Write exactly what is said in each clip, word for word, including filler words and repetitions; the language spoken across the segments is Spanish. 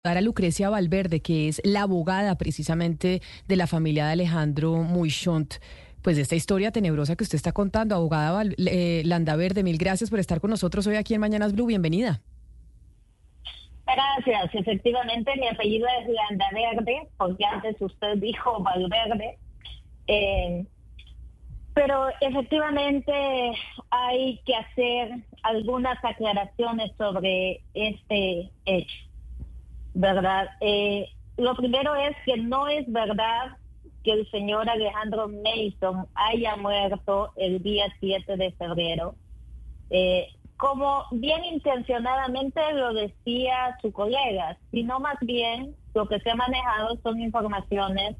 A Lucrecia Valverde, que es la abogada precisamente de la familia de Alejandro Muichont, pues de esta historia tenebrosa que usted está contando. Abogada Val, eh, Landaverde, mil gracias por estar con nosotros hoy aquí en Mañanas Blue. Bienvenida. Gracias. Efectivamente, mi apellido es Landaverde, porque antes usted dijo Valverde. Eh, pero efectivamente hay que hacer algunas aclaraciones sobre este hecho. ¿Verdad? Eh, lo primero es que no es verdad que el señor Alejandro Mason haya muerto el día siete de febrero. Eh, como bien intencionadamente lo decía su colega, sino más bien lo que se ha manejado son informaciones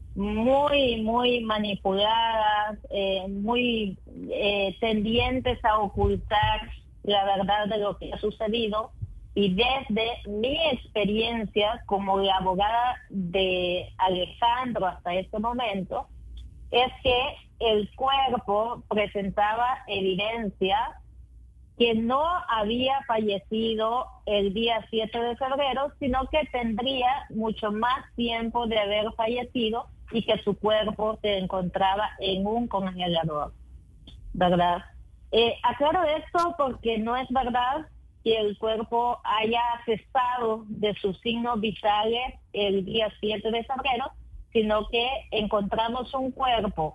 muy, muy manipuladas, eh, muy eh, tendientes a ocultar la verdad de lo que ha sucedido. Y desde mi experiencia como la abogada de Alejandro hasta este momento, es que el cuerpo presentaba evidencia que no había fallecido el día siete de febrero, sino que tendría mucho más tiempo de haber fallecido y que su cuerpo se encontraba en un congelador, ¿verdad? Eh, aclaro esto porque no es verdad que el cuerpo haya cesado de sus signos vitales el día siete de febrero, sino que encontramos un cuerpo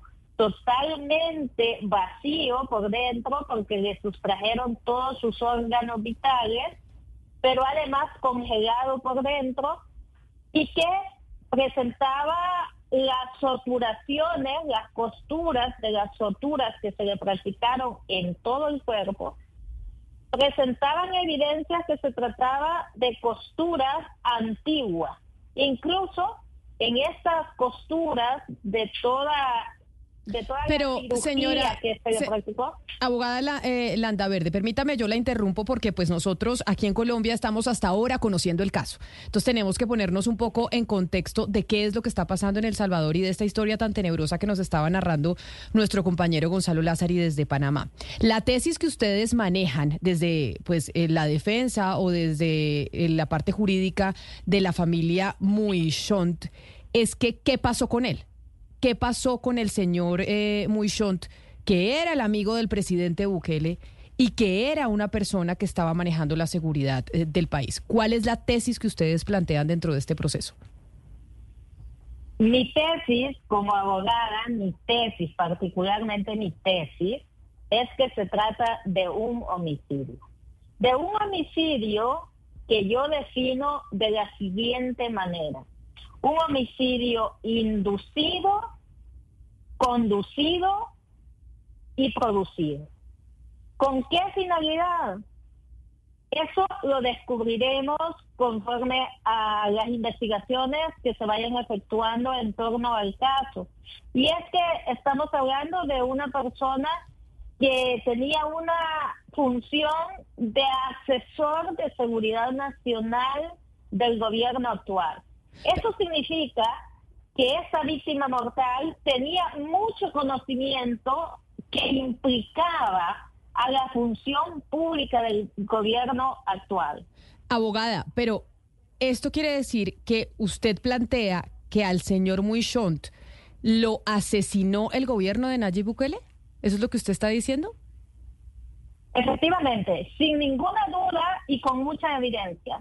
totalmente vacío por dentro porque le sustrajeron todos sus órganos vitales, pero además congelado por dentro, y que presentaba las suturaciones, las costuras de las suturas que se le practicaron en todo el cuerpo, presentaban evidencias que se trataba de costuras antiguas. Incluso en estas costuras de toda, de toda Pero, la cirugía señora, que se le se, practicó. Abogada la, eh, Landaverde, permítame, yo la interrumpo porque pues nosotros aquí en Colombia estamos hasta ahora conociendo el caso. Entonces tenemos que ponernos un poco en contexto de qué es lo que está pasando en El Salvador y de esta historia tan tenebrosa que nos estaba narrando nuestro compañero Gonzalo Lázari desde Panamá. La tesis que ustedes manejan desde pues eh, la defensa o desde eh, la parte jurídica de la familia Muichont es que ¿qué pasó con él? ¿Qué pasó con el señor eh, Muichont, que era el amigo del presidente Bukele y que era una persona que estaba manejando la seguridad eh, del país? ¿Cuál es la tesis que ustedes plantean dentro de este proceso? Mi tesis como abogada, mi tesis, particularmente mi tesis, es que se trata de un homicidio. De un homicidio que yo defino de la siguiente manera. Un homicidio inducido, conducido y producido. ¿Con qué finalidad? Eso lo descubriremos conforme a las investigaciones que se vayan efectuando en torno al caso. Y es que estamos hablando de una persona que tenía una función de asesor de seguridad nacional del gobierno actual. Eso significa que esa víctima mortal tenía mucho conocimiento que implicaba a la función pública del gobierno actual. Abogada, pero esto quiere decir que usted plantea que al señor Muichont lo asesinó el gobierno de Nayib Bukele. ¿Eso es lo que usted está diciendo? Efectivamente, sin ninguna duda y con mucha evidencia.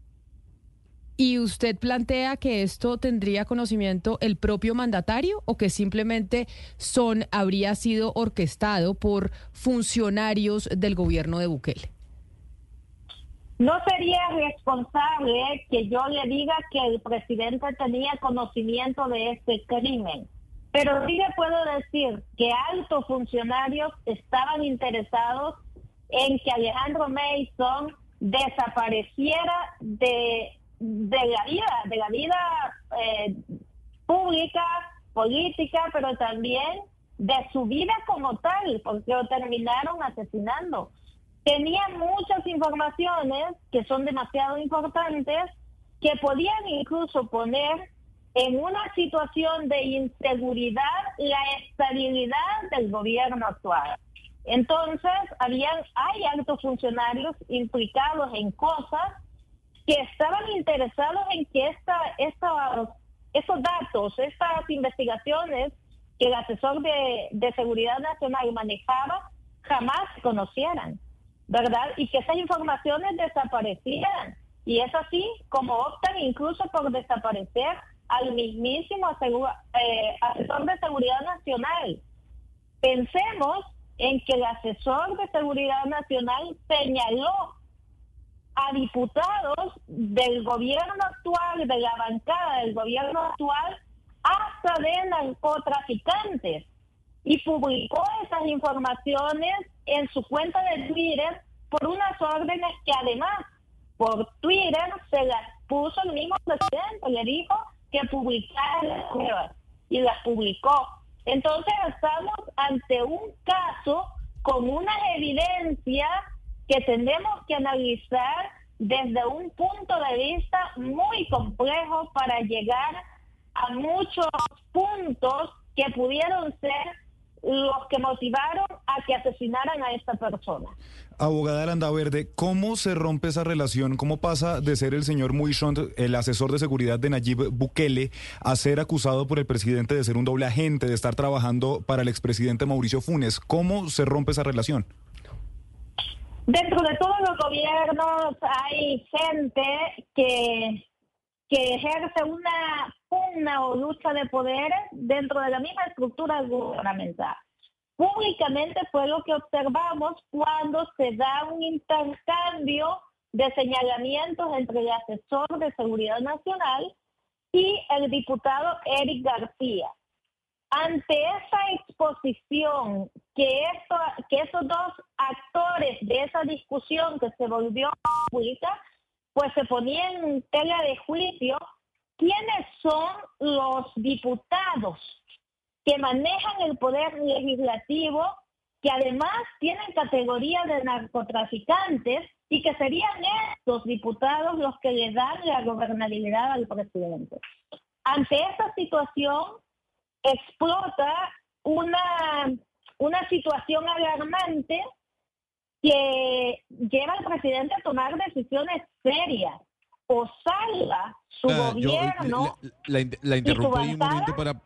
¿Y usted plantea que esto tendría conocimiento el propio mandatario o que simplemente son habría sido orquestado por funcionarios del gobierno de Bukele? No sería responsable que yo le diga que el presidente tenía conocimiento de este crimen, pero sí le puedo decir que altos funcionarios estaban interesados en que Alejandro Mason desapareciera de de la vida, de la vida eh, pública, política, pero también de su vida como tal, porque lo terminaron asesinando. Tenía muchas informaciones que son demasiado importantes, que podían incluso poner en una situación de inseguridad la estabilidad del gobierno actual. Entonces, habían, hay altos funcionarios implicados en cosas que estaban interesados en que esta, esta, estos datos, estas investigaciones que el asesor de, de seguridad nacional manejaba jamás se conocieran, ¿verdad? Y que esas informaciones desaparecieran. Y es así como optan incluso por desaparecer al mismísimo asegura, eh, asesor de seguridad nacional. Pensemos en que el asesor de seguridad nacional señaló a diputados del gobierno actual, de la bancada del gobierno actual, hasta de narcotraficantes, y publicó esas informaciones en su cuenta de Twitter por unas órdenes que además por Twitter se las puso el mismo presidente, le dijo que publicara las pruebas y las publicó. Entonces estamos ante un caso con unas evidencias que tenemos que analizar desde un punto de vista muy complejo para llegar a muchos puntos que pudieron ser los que motivaron a que asesinaran a esta persona. Abogada Landaverde, ¿cómo se rompe esa relación? ¿Cómo pasa de ser el señor Muishont, el asesor de seguridad de Nayib Bukele, a ser acusado por el presidente de ser un doble agente, de estar trabajando para el expresidente Mauricio Funes? ¿Cómo se rompe esa relación? Dentro de todos los gobiernos hay gente que, que ejerce una pugna o lucha de poderes dentro de la misma estructura gubernamental. Públicamente fue lo que observamos cuando se da un intercambio de señalamientos entre el asesor de seguridad nacional y el diputado Eric García. Ante esa exposición, que, esto, que esos dos actores de esa discusión que se volvió pública, pues se ponían en tela de juicio quiénes son los diputados que manejan el poder legislativo, que además tienen categoría de narcotraficantes y que serían estos diputados los que le dan la gobernabilidad al presidente. Ante esta situación explota una, una situación alarmante que lleva al presidente a tomar decisiones serias. O salva su ah, gobierno. Yo, la, la, la interrumpo ahí un momento para...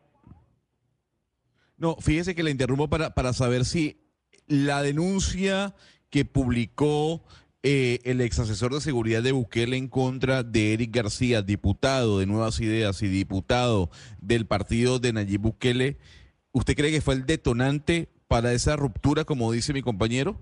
No, fíjese que la interrumpo para, para saber si la denuncia que publicó eh, el ex asesor de seguridad de Bukele en contra de Eric García, diputado de Nuevas Ideas y diputado del partido de Nayib Bukele, ¿usted cree que fue el detonante para esa ruptura, como dice mi compañero?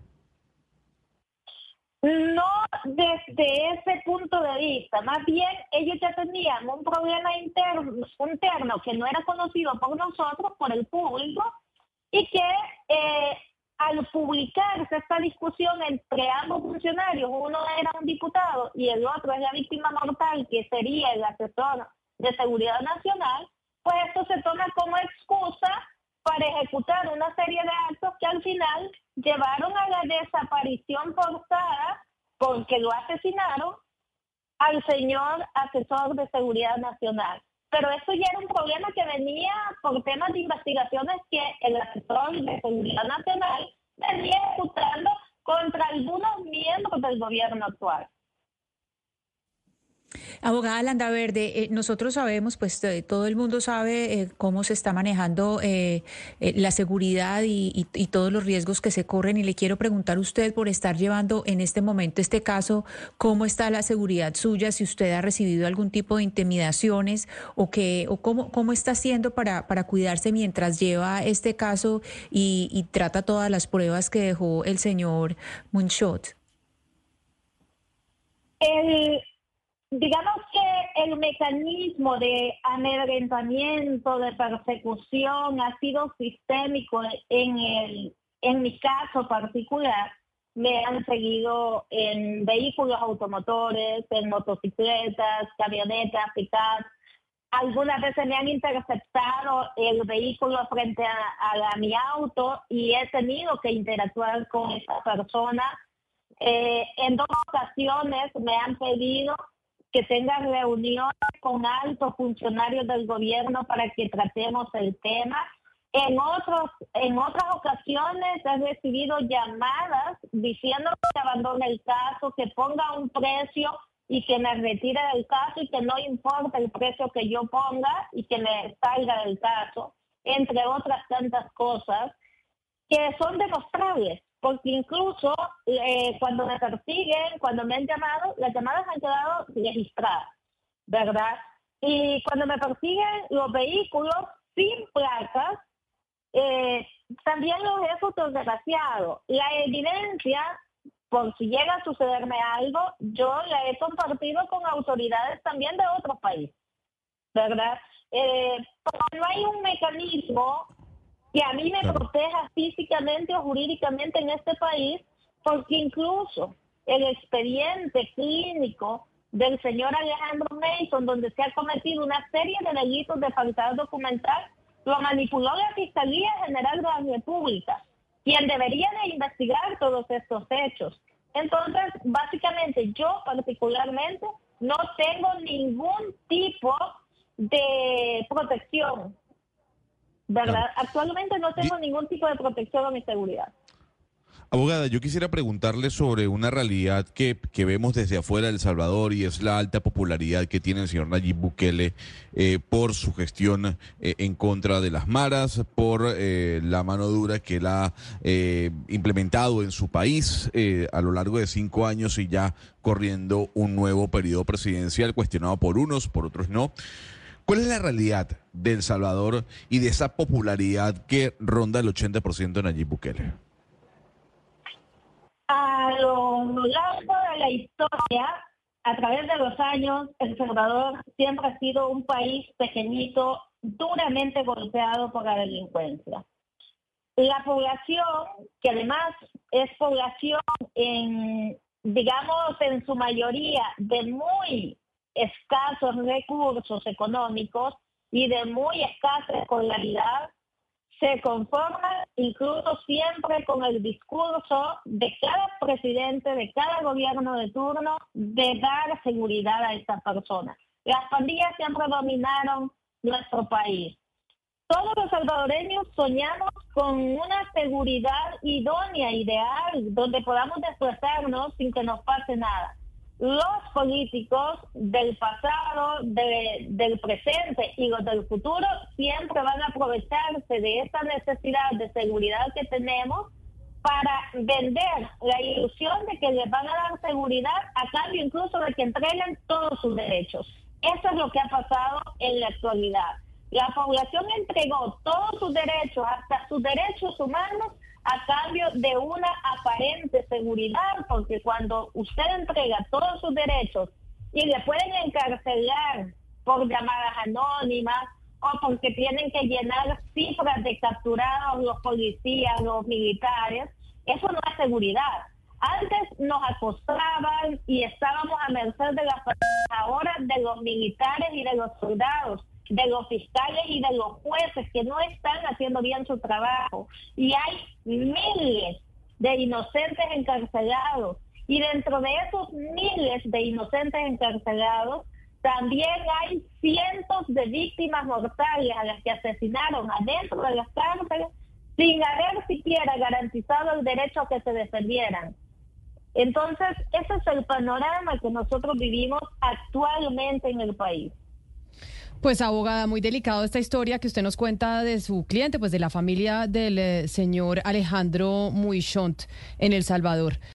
No desde ese punto de vista, más bien ellos ya tenían un problema interno, interno que no era conocido por nosotros, por el público, y que eh, al publicarse esta discusión entre ambos funcionarios, uno era un diputado y el otro es la víctima mortal, que sería el asesor de seguridad nacional, pues esto se toma como excusa para ejecutar una serie de actos que al final llevaron a la desaparición forzada, porque lo asesinaron, al señor asesor de seguridad nacional. Pero eso ya era un problema que venía por temas de investigaciones que el asesor de seguridad nacional venía ejecutando contra algunos miembros del gobierno actual. Abogada Landaverde, eh, nosotros sabemos, pues eh, todo el mundo sabe eh, cómo se está manejando eh, eh, la seguridad y, y, y todos los riesgos que se corren, y le quiero preguntar a usted, por estar llevando en este momento este caso, ¿cómo está la seguridad suya? Si usted ha recibido algún tipo de intimidaciones o que o cómo, cómo está haciendo para, para cuidarse mientras lleva este caso y, y trata todas las pruebas que dejó el señor Muishont. El... Digamos que el mecanismo de amedrentamiento, de persecución, ha sido sistémico en el, en mi caso particular. Me han seguido en vehículos automotores, en motocicletas, camionetas, pick-up. Algunas veces me han interceptado el vehículo frente a, a, a mi auto y he tenido que interactuar con esa persona. Eh, en dos ocasiones me han pedido que tenga reuniones con altos funcionarios del gobierno para que tratemos el tema. En otros, en otras ocasiones he recibido llamadas diciendo que abandone el caso, que ponga un precio y que me retire del caso y que no importa el precio que yo ponga y que me salga del caso, entre otras tantas cosas que son demostrables, porque incluso eh, cuando me persiguen, cuando me han llamado, las llamadas han quedado registradas, ¿verdad? Y cuando me persiguen los vehículos sin placas, eh, también los he fotografiado. La evidencia, por si llega a sucederme algo, yo la he compartido con autoridades también de otros países, ¿verdad? Eh, no hay un mecanismo que a mí me claro. proteja físicamente o jurídicamente en este país, porque incluso el expediente clínico del señor Alejandro Mason, donde se ha cometido una serie de delitos de falsedad documental, lo manipuló la Fiscalía General de la República, quien debería de investigar todos estos hechos. Entonces, básicamente, yo particularmente no tengo ningún tipo de protección, ¿verdad? Claro. Actualmente no tengo y... ningún tipo de protección a mi seguridad. Abogada, yo quisiera preguntarle sobre una realidad que, que vemos desde afuera de El Salvador, y es la alta popularidad que tiene el señor Nayib Bukele eh, por su gestión eh, en contra de las maras, por eh, la mano dura que él ha eh, implementado en su país eh, a lo largo de cinco años y ya corriendo un nuevo periodo presidencial cuestionado por unos, por otros no. ¿Cuál es la realidad de El Salvador y de esa popularidad que ronda el ochenta por ciento de Nayib Bukele? A lo largo de la historia, a través de los años, El Salvador siempre ha sido un país pequeñito, duramente golpeado por la delincuencia. La población, que además es población en, digamos, en su mayoría de muy escasos recursos económicos y de muy escasa escolaridad, se conforma incluso siempre con el discurso de cada presidente, de cada gobierno de turno, de dar seguridad a estas personas. Las pandillas siempre dominaron nuestro país. Todos los salvadoreños soñamos con una seguridad idónea, ideal, donde podamos desplazarnos sin que nos pase nada. Los políticos del pasado, de, del presente y los del futuro siempre van a aprovecharse de esta necesidad de seguridad que tenemos para vender la ilusión de que les van a dar seguridad a cambio incluso de que entreguen todos sus derechos. Eso es lo que ha pasado en la actualidad. La población entregó todos sus derechos, hasta sus derechos humanos, a cambio de una aparente seguridad, porque cuando usted entrega todos sus derechos y le pueden encarcelar por llamadas anónimas o porque tienen que llenar cifras de capturados los policías, los militares, eso no es seguridad. Antes nos acosaban y estábamos a merced de las personas, ahora de los militares y de los soldados, de los fiscales y de los jueces que no están haciendo bien su trabajo. Y hay miles de inocentes encarcelados. Y dentro de esos miles de inocentes encarcelados, también hay cientos de víctimas mortales a las que asesinaron adentro de las cárceles sin haber siquiera garantizado el derecho a que se defendieran. Entonces, ese es el panorama que nosotros vivimos actualmente en el país. Pues, abogada, muy delicado esta historia que usted nos cuenta de su cliente, pues de la familia del eh, señor Alejandro Muishont en El Salvador.